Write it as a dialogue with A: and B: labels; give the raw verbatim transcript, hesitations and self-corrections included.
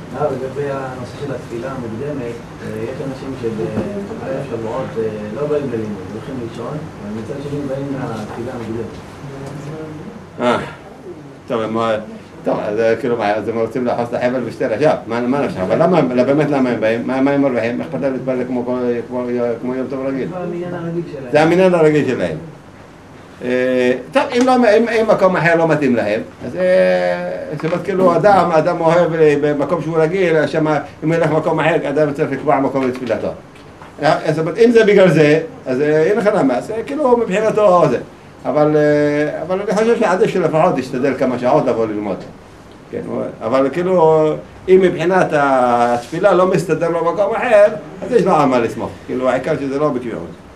A: לא, לגבי הנושא של התפילה המוקדמת, יש אנשים שבערב שבועות לא באים ללימוד, הולכים לישון, ומצד שני באים לתפילה המוקדמת.
B: אה, טוב, טוב, אז כאילו, אז הם רוצים לאחוז את החבל בשתי ראשיו, מה נפשך? אבל למה, באמת למה הם באים? מה הם מרוויחים? איך פתאום להתפלל כמו יום טוב רגיל?
A: זה המניין הרגיל שלהם.
B: זה המניין הרגיל שלהם. טוב, אם מקום אחר לא מתאים להם, אז זאת אומרת, כאילו, אדם, אדם אוהב במקום שהוא רגיל, אם ילך מקום אחר, אדם צריך לקבוע מקום לתפילתו. זאת אומרת, אם זה בגלל זה, אז אין לך למה, אז כאילו, מבחינתו זה. אבל אני חושב שעדיף שלפחות תשתדל כמה שעות לבוא ללמוד. אבל כאילו, אם מבחינת התפילה לא מסתדר לו מקום אחר, אז יש לו על מה לסמוך. כאילו, העיקר שזה לא בקביעות.